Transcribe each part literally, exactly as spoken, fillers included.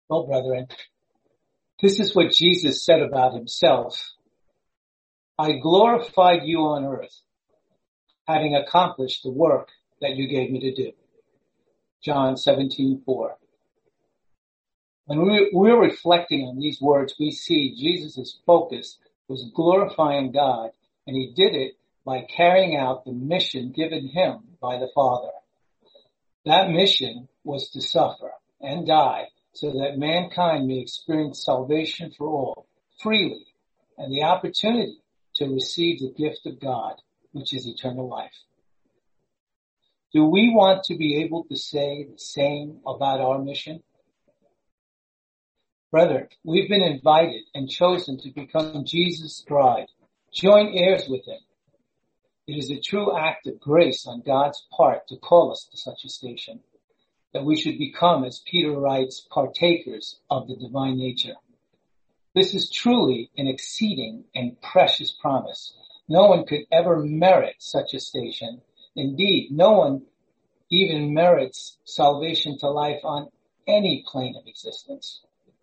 Well, brethren, this is what Jesus said about himself. I glorified you on earth, having accomplished the work that you gave me to do. John seventeen four. When we, we're reflecting on these words, we see Jesus' focus was glorifying God, and he did it by carrying out the mission given him by the Father. That mission was to suffer and die so that mankind may experience salvation for all, freely, and the opportunity to receive the gift of God, which is eternal life. Do we want to be able to say the same about our mission? Brethren, we've been invited and chosen to become Jesus' bride, joint heirs with him. It is a true act of grace on God's part to call us to such a station, that we should become, as Peter writes, partakers of the divine nature. This is truly an exceeding and precious promise. No one could ever merit such a station. Indeed, no one even merits salvation to life on any plane of existence.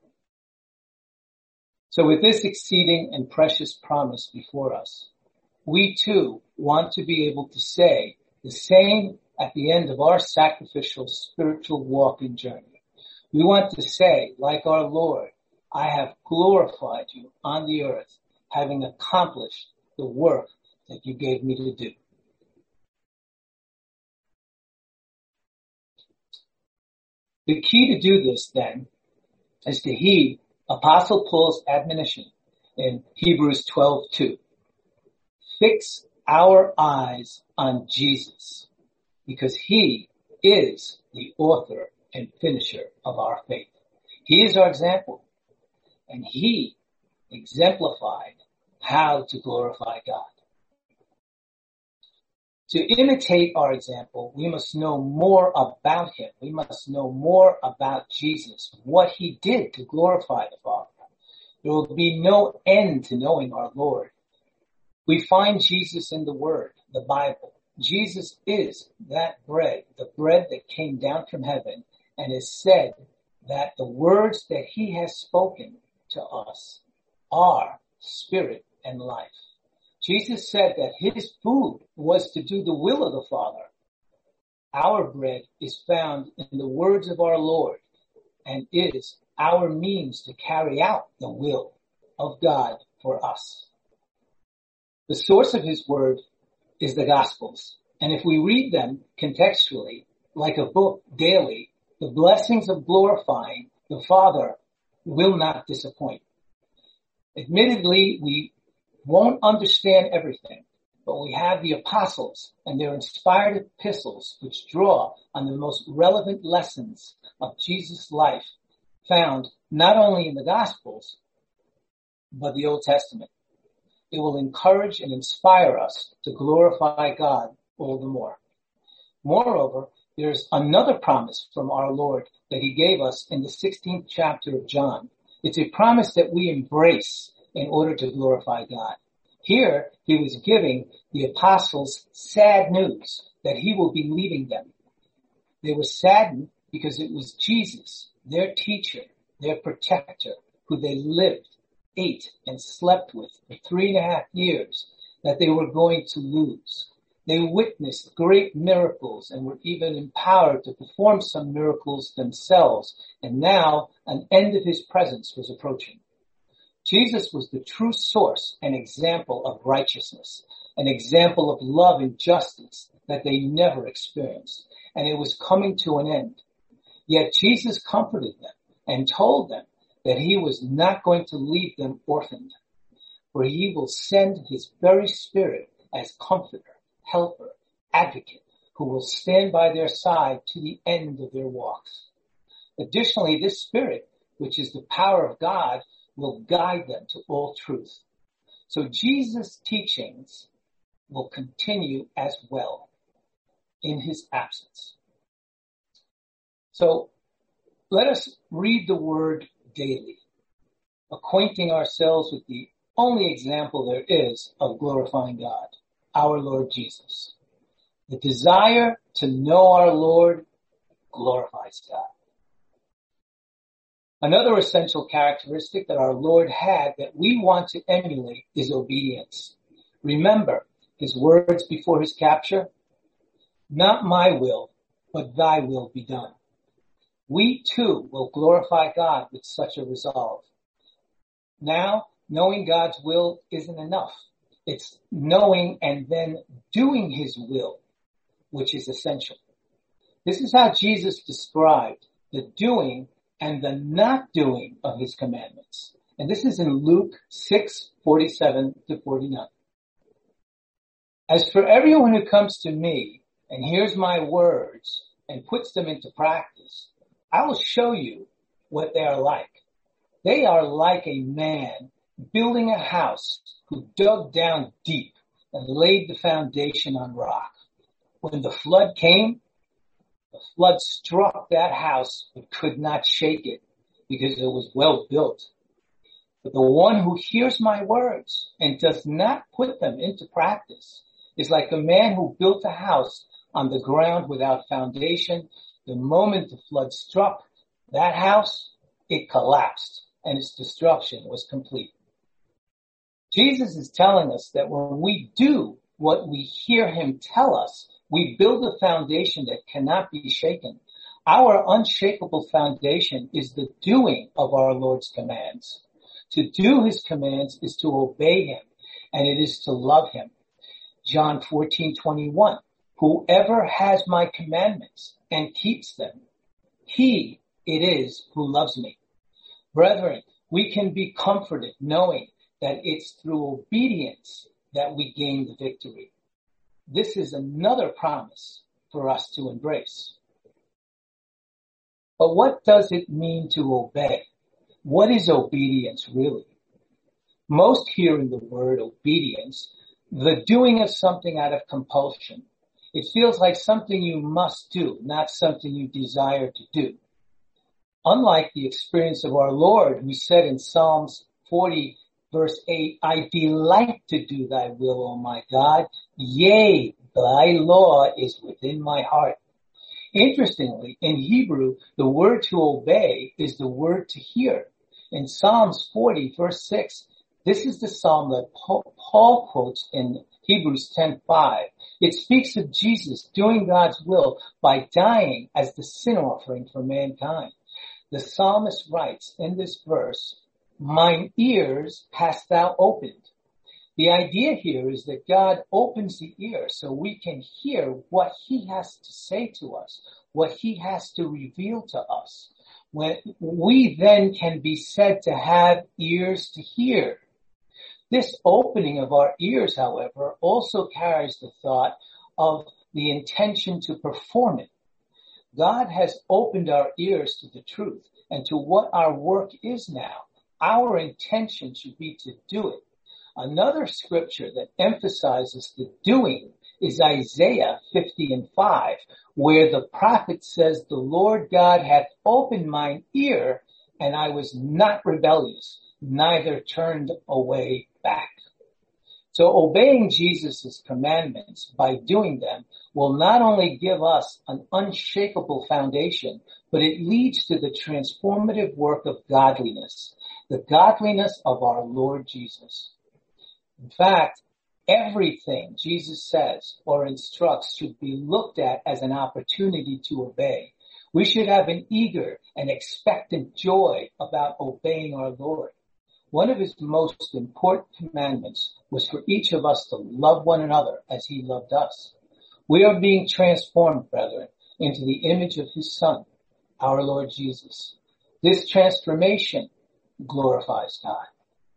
So with this exceeding and precious promise before us, we too want to be able to say the same at the end of our sacrificial spiritual walk and journey. We want to say, like our Lord, I have glorified you on the earth, having accomplished the work that you gave me to do. The key to do this, then, is to heed Apostle Paul's admonition in Hebrews twelve two. Fix our eyes on Jesus, because he is the author and finisher of our faith. He is our example, and he exemplified how to glorify God. To imitate our example, we must know more about him. We must know more about Jesus, what he did to glorify the Father. There will be no end to knowing our Lord. We find Jesus in the Word, the Bible. Jesus is that bread, the bread that came down from heaven, and is said that the words that he has spoken to us are spirit and life. Jesus said that his food was to do the will of the Father. Our bread is found in the words of our Lord and is our means to carry out the will of God for us. The source of his word is the Gospels. And if we read them contextually, like a book daily, the blessings of glorifying the Father will not disappoint. Admittedly, we won't understand everything, but we have the apostles and their inspired epistles which draw on the most relevant lessons of Jesus' life found not only in the Gospels, but the Old Testament. It will encourage and inspire us to glorify God all the more. Moreover, there's another promise from our Lord that he gave us in the sixteenth chapter of John. It's a promise that we embrace in order to glorify God. Here, he was giving the apostles sad news that he will be leaving them. They were saddened because it was Jesus, their teacher, their protector, who they lived, ate, and slept with for three and a half years, that they were going to lose. They witnessed great miracles and were even empowered to perform some miracles themselves, and now an end of his presence was approaching. Jesus was the true source and example of righteousness, an example of love and justice that they never experienced, and it was coming to an end. Yet Jesus comforted them and told them that he was not going to leave them orphaned, for he will send his very Spirit as comforter, helper, advocate, who will stand by their side to the end of their walks. Additionally, this Spirit, which is the power of God, will guide them to all truth. So Jesus' teachings will continue as well in his absence. So let us read the word daily, acquainting ourselves with the only example there is of glorifying God, our Lord Jesus. The desire to know our Lord glorifies God. Another essential characteristic that our Lord had that we want to emulate is obedience. Remember his words before his capture, "Not my will, but thy will be done." We too will glorify God with such a resolve. Now, knowing God's will isn't enough. It's knowing and then doing his will, which is essential. This is how Jesus described the doing and the not doing of his commandments. And this is in Luke six, forty-seven to forty-nine. "As for everyone who comes to me and hears my words and puts them into practice, I will show you what they are like. They are like a man building a house who dug down deep and laid the foundation on rock. When the flood came, the flood struck that house but could not shake it because it was well built. But the one who hears my words and does not put them into practice is like a man who built a house on the ground without foundation. The moment the flood struck that house, it collapsed and its destruction was complete." Jesus is telling us that when we do what we hear him tell us, we build a foundation that cannot be shaken. Our unshakable foundation is the doing of our Lord's commands. To do his commands is to obey him, and it is to love him. John fourteen twenty-one, "Whoever has my commandments and keeps them, he it is who loves me." Brethren, we can be comforted knowing that it's through obedience that we gain the victory. This is another promise for us to embrace. But what does it mean to obey? What is obedience really? Most hear in the word obedience the doing of something out of compulsion. It feels like something you must do, not something you desire to do. Unlike the experience of our Lord, who said in Psalms forty, verse eight, "I delight to do thy will, O my God. Yea, thy law is within my heart." Interestingly, in Hebrew, the word to obey is the word to hear. In Psalms forty, verse six, this is the psalm that Paul quotes in Hebrews ten five. It speaks of Jesus doing God's will by dying as the sin offering for mankind. The psalmist writes in this verse, "Mine ears hast thou opened." The idea here is that God opens the ear so we can hear what he has to say to us, what he has to reveal to us. When we then can be said to have ears to hear. This opening of our ears, however, also carries the thought of the intention to perform it. God has opened our ears to the truth and to what our work is now. Our intention should be to do it. Another scripture that emphasizes the doing is Isaiah fifty and five, where the prophet says, "The Lord God hath opened mine ear, and I was not rebellious, neither turned away back." So obeying Jesus' commandments by doing them will not only give us an unshakable foundation, but it leads to the transformative work of godliness, the godliness of our Lord Jesus. In fact, everything Jesus says or instructs should be looked at as an opportunity to obey. We should have an eager and expectant joy about obeying our Lord. One of his most important commandments was for each of us to love one another as he loved us. We are being transformed, brethren, into the image of his Son, our Lord Jesus. This transformation glorifies God.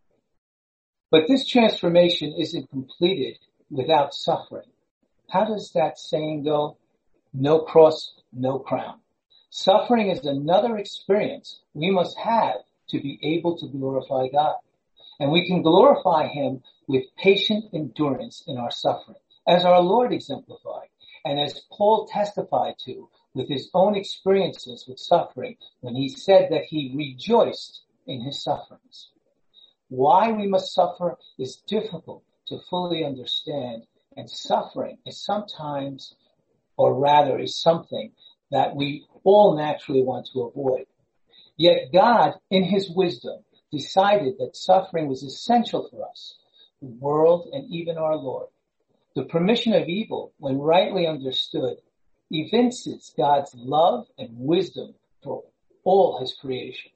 But this transformation isn't completed without suffering. How does that saying go? No cross, no crown. Suffering is another experience we must have to be able to glorify God. And we can glorify him with patient endurance in our suffering, as our Lord exemplified, and as Paul testified to with his own experiences with suffering when he said that he rejoiced in his sufferings. Why we must suffer is difficult to fully understand, and suffering is sometimes, or rather is something that we all naturally want to avoid. Yet God, in his wisdom, decided that suffering was essential for us, the world, and even our Lord. The permission of evil, when rightly understood, evinces God's love and wisdom for all his creation.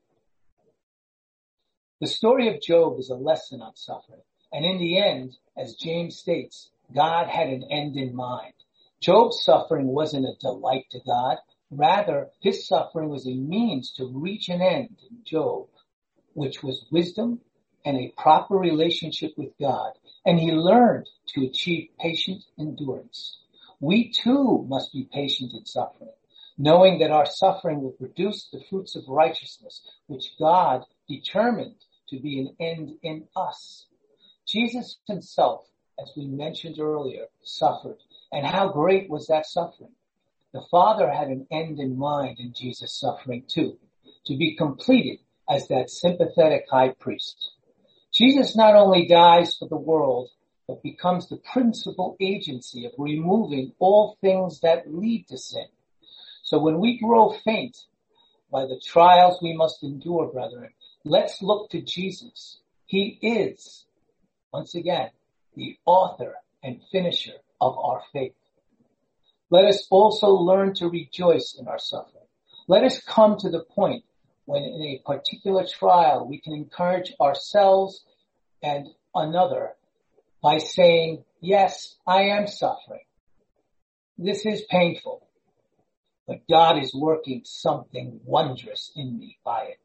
The story of Job is a lesson on suffering, and in the end, as James states, God had an end in mind. Job's suffering wasn't a delight to God. Rather, his suffering was a means to reach an end in Job, which was wisdom and a proper relationship with God. And he learned to achieve patient endurance. We too must be patient in suffering, knowing that our suffering will produce the fruits of righteousness, which God determined to be an end in us. Jesus himself, as we mentioned earlier, suffered. And how great was that suffering? The Father had an end in mind in Jesus' suffering too, to be completed as that sympathetic high priest. Jesus not only dies for the world, but becomes the principal agency of removing all things that lead to sin. So when we grow faint by the trials we must endure, brethren, let's look to Jesus. He is, once again, the author and finisher of our faith. Let us also learn to rejoice in our suffering. Let us come to the point when in a particular trial we can encourage ourselves and another by saying, yes, I am suffering. This is painful, but God is working something wondrous in me by it.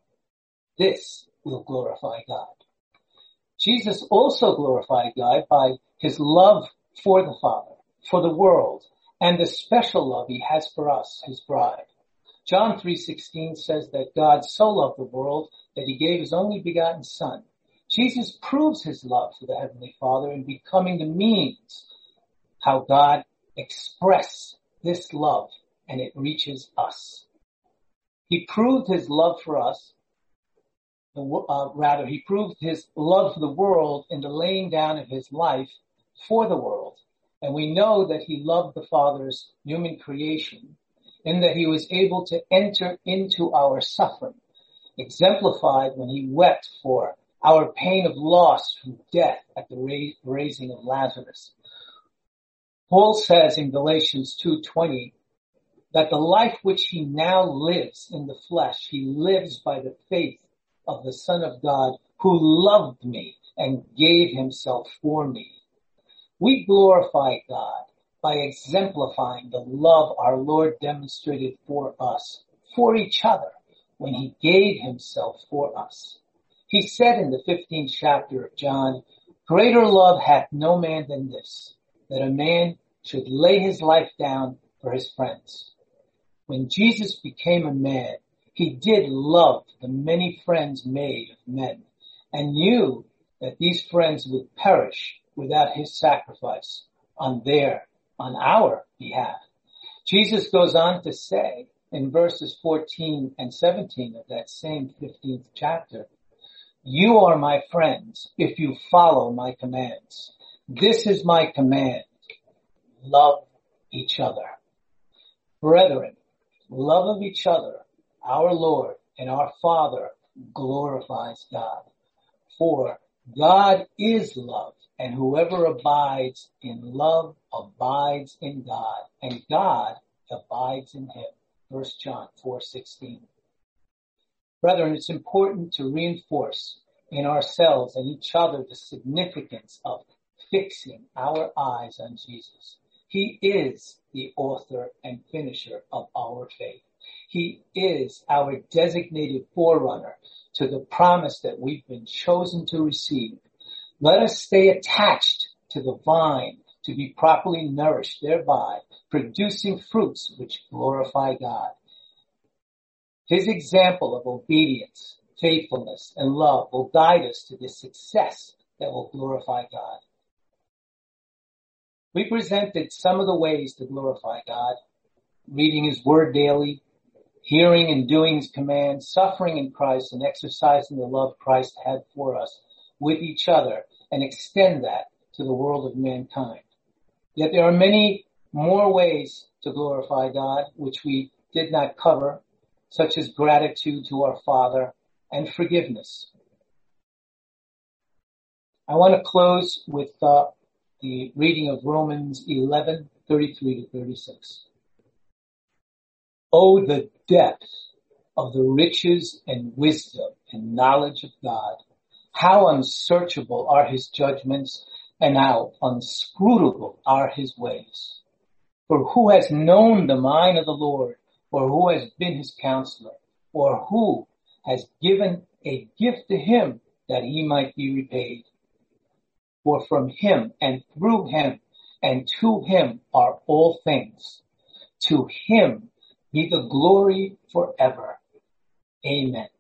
This will glorify God. Jesus also glorified God by his love for the Father, for the world, and the special love he has for us, his bride. John three sixteen says that God so loved the world that he gave his only begotten Son. Jesus proves his love for the Heavenly Father in becoming the means how God expressed this love, and it reaches us. He proved his love for us, uh, rather, he proved his love for the world in the laying down of his life for the world. And we know that he loved the Father's human creation in that he was able to enter into our suffering, exemplified when he wept for our pain of loss from death at the raising of Lazarus. Paul says in Galatians two twenty that the life which he now lives in the flesh, he lives by the faith of the Son of God who loved me and gave himself for me. We glorify God by exemplifying the love our Lord demonstrated for us, for each other, when he gave himself for us. He said in the fifteenth chapter of John, greater love hath no man than this, that a man should lay his life down for his friends. When Jesus became a man, he did love the many friends made of men, and knew that these friends would perish without his sacrifice on their, on our behalf. Jesus goes on to say in verses fourteen and seventeen of that same fifteenth chapter, you are my friends if you follow my commands. This is my command. Love each other. Brethren, love of each other, our Lord and our Father glorifies God. For God is love, and whoever abides in love abides in God, and God abides in him. First John four sixteen. Brethren, it's important to reinforce in ourselves and each other the significance of fixing our eyes on Jesus. He is the author and finisher of our faith. He is our designated forerunner to the promise that we've been chosen to receive. Let us stay attached to the vine to be properly nourished thereby, producing fruits which glorify God. His example of obedience, faithfulness, and love will guide us to the success that will glorify God. We presented some of the ways to glorify God: reading his word daily, hearing and doing his commands, suffering in Christ, and exercising the love Christ had for us with each other, and extend that to the world of mankind. Yet there are many more ways to glorify God, which we did not cover. such as gratitude to our Father and forgiveness. I want to close with uh, the reading of Romans eleven, thirty-three to thirty-six. Oh, the depth of the riches and wisdom and knowledge of God. How unsearchable are his judgments and how inscrutable are his ways. For who has known the mind of the Lord, or who has been his counselor, or who has given a gift to him that he might be repaid? For from him and through him and to him are all things. To him be the glory forever. Amen.